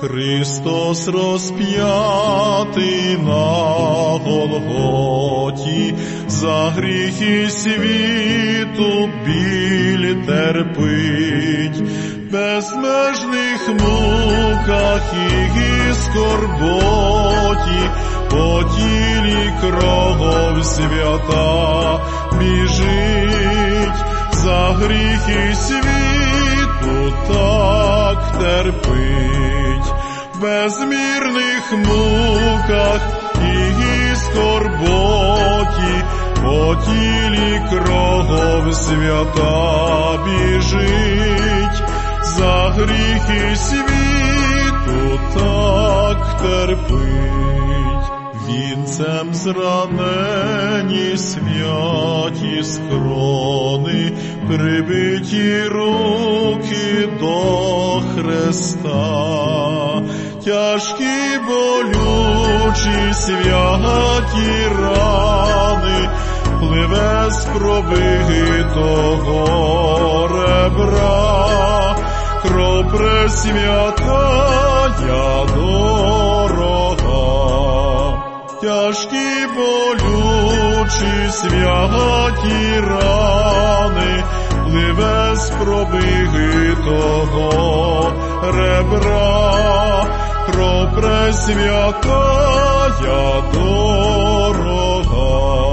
Христос розп'ятий на Голготі, за гріхи світу біль терпить, в безмежних муках і скорботі, по тілі кров свята біжить, за гріхи світу так терпить, в безмірних муках і скорботі, по тілі кров свята біжить, за гріхи світу так терпить. Вінцем зранені святі скрони, прибиті руки до хреста, тяжкі болючі святі рани, пливе з пробитого ребра, кров пресвятая дорога, тяжкі болючі святі рани, пливе з пробитого ребра, кров пресвятая дорога.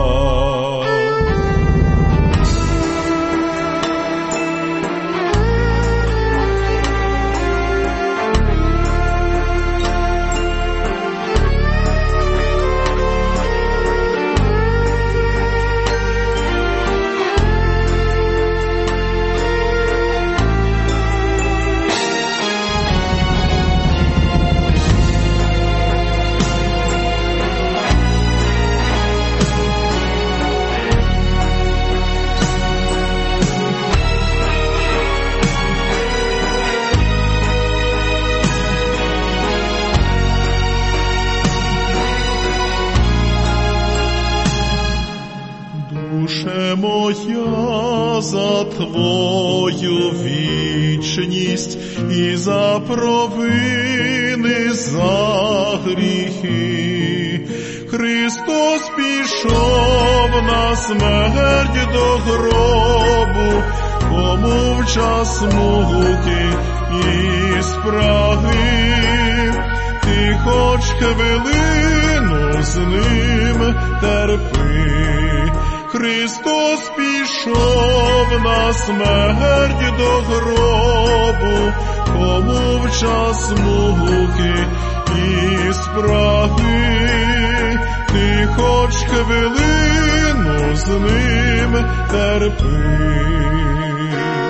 Душе моя, за твою вічність і за провини, за гріхи, Христос пішов на смерть до гробу, кому в час муки і спраги, ти хоч хвилину з ним терпи. Христос пішов на смерть до гробу, кому в час муки і спраги, ти хоч хвилину з ним терпи.